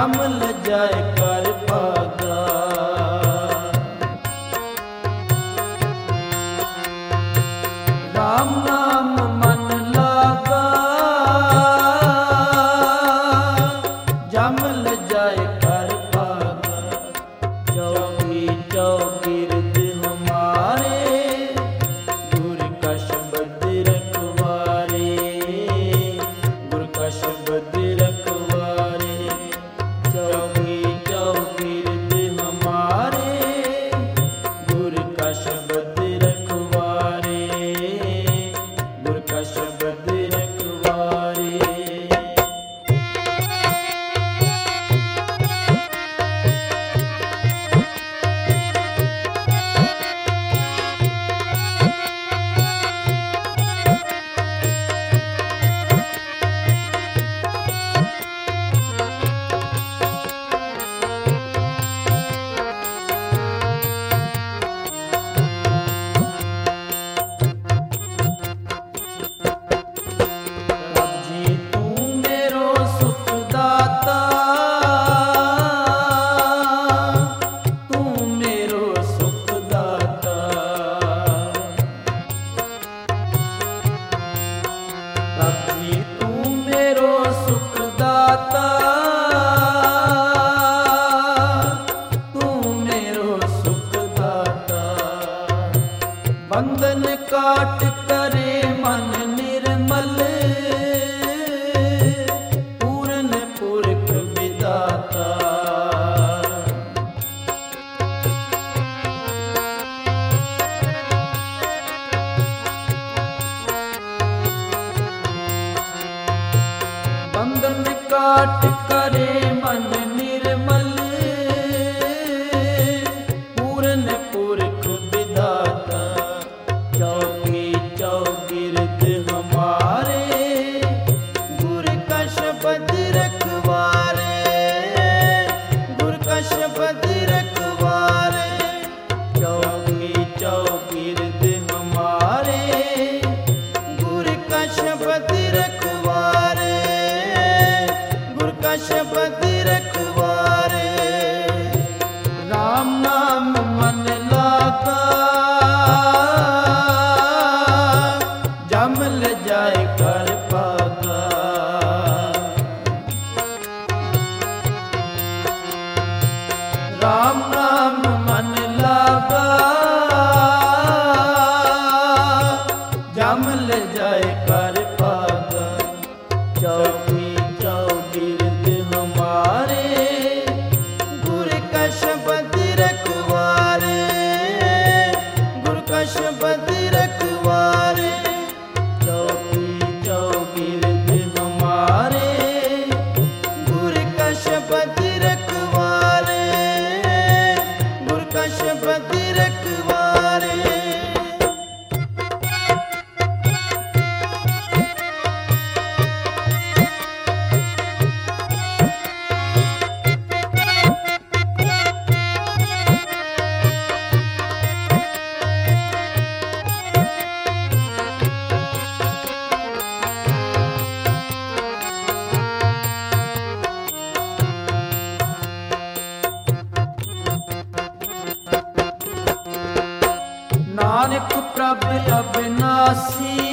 जम ल जाए कर भागा। राम नाम मन लागा, जम ल जाए कर भागा। चौकी चौगिर्द हमारे, गुर का शब्द रखवारे, गुर का शब्द रखवारे। चौकी चौगिर्द हमारे, गुर का शब्द रखवारे, गुर का शब्द रखवारे। बंधन काट करे मन निर्मल, पूर्ण पुरख विदाता। बंधन काट करे मन निर्मल, पूर्ण पुरख विदाता। चौकी चौगिर्द हमारे, गुर का शब्द रखवारे, गुर का शब्द रखवारे। चौकी चौगिर्द हमारे, गुर का शब्द रखवारे, गुर का शब्द रखवारे। राम नाम मन लागा, जम ल जाए कर भागा। राम नाम मन लागा, जम ल जाए कर भागा। चौकी चौगिर्द हमारे, गुर का शब्द रखवारे, गुर का शब्द रखवारे। चौकी चौगिर्द हमारे, गुर का शब्द रखवारे, गुर का शब्द रखवारे। नानक प्रभ अविनाशी,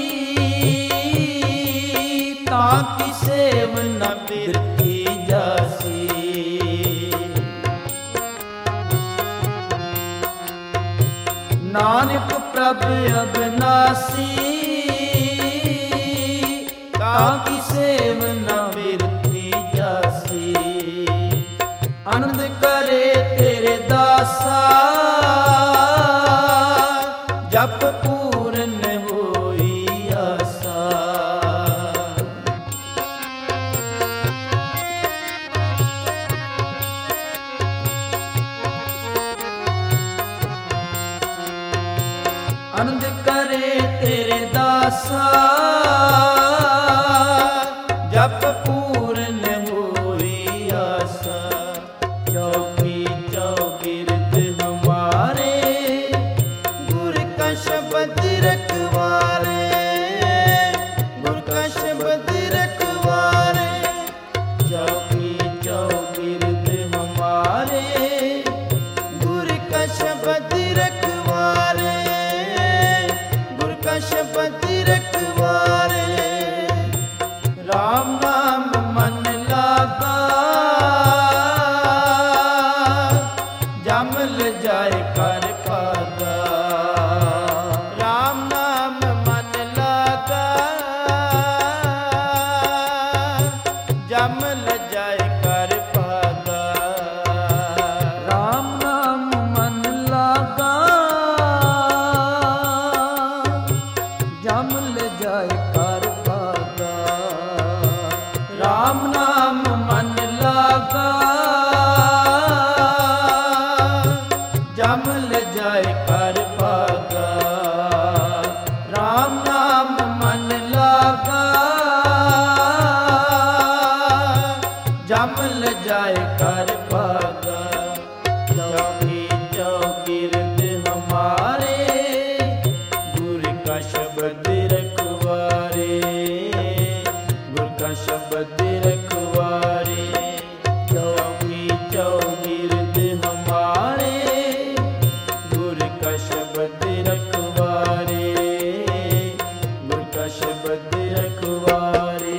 ताकि सेव न बिरथी जासी। नानक प्रभ अविनाशी, ताकि सेव न बिरथी जासी। आनंद करे तेरे दासा, जप पूर्ण होई आसा। आनंद करे तेरे दासा, जप पूर्ण होई आसा। चौकी लागा, जम ल जाए कर भागा। राम नाम मन लागा, जम ल जाए कर भागा। चौकी चौगिर्द हमारे, गुर का शब्द रखवारे, गुर का शब्द रखवारे। चौकी चौगिर्द हमारे, गुर का शब्द रखवारे, गुर का शब्द रखवारे।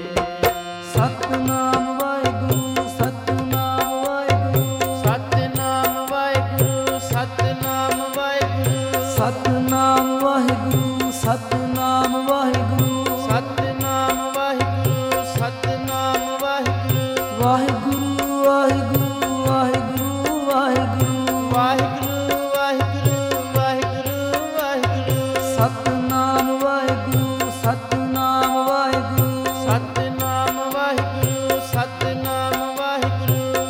सतनाम वाहिगुरु सतनाम वाहिगुरु, सतनाम वाहिगुरु सतनाम वाहिगुरु, सतनाम वाहिगुरु सतनाम वाहिगुरु, सतनाम वाहिगुरु सतनाम वाहिगुरु। वाहिगुरु वाहिगुरु वाहिगुरु वाहिगुरु, वाहिगुरु वाहिगुरु वाहिगुरु वाहिगुरु। सतनाम वाहिगुरु सतनाम वाहिगुरु, सतनाम वाहिगुरु सतनाम वाहिगुरु।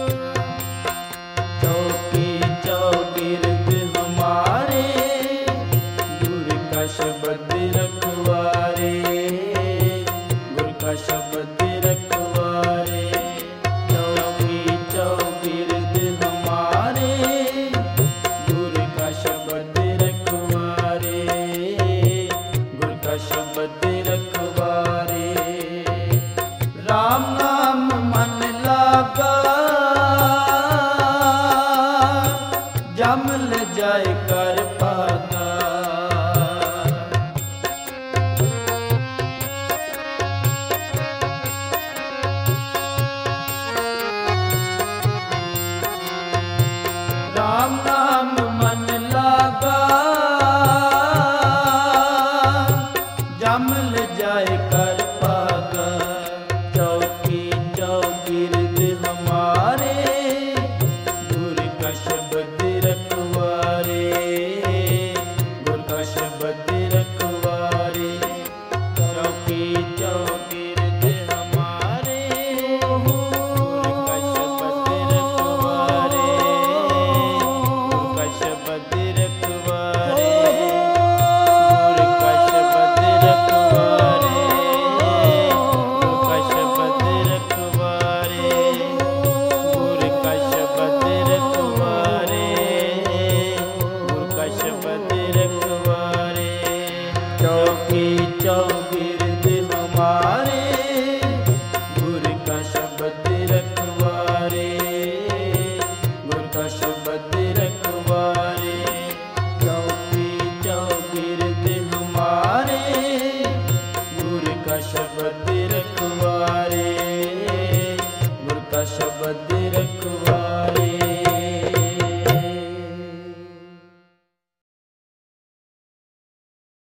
चौकी चौगिर्द हमारे, गुर का शब्द रखवारे, गुर का शब्द रखवारे। चौकी चौगिर्द हमारे, गुर का शब्द रखवारे, गुर का शब्द रखवारे। राम नाम मन लागा, जम ल जाए कर भागा। राम नाम मन लागा, जम ल जाए कर भागा। चौकी चौगिर्द हमारे, गुर का शब्द रखवारे, गुर का शब्द रखवारे। चौकी चौगिर्द हमारे, गुर का शब्द रखवारे, गुर का शब्द रखवारे, गुर का शब्द रखवारे, गुर का शब्द रखवारे, गुर का शब्द रखवारे, गुर का शब्द रखवारे। चौकी चौगिर्द हमारे, गुर का शब्द रखवारे, गुर का शब्द रखवारे। चौकी चौगिर्द हमारे, गुर का शब्द रखवारे, गुर का शब्द रखवारे।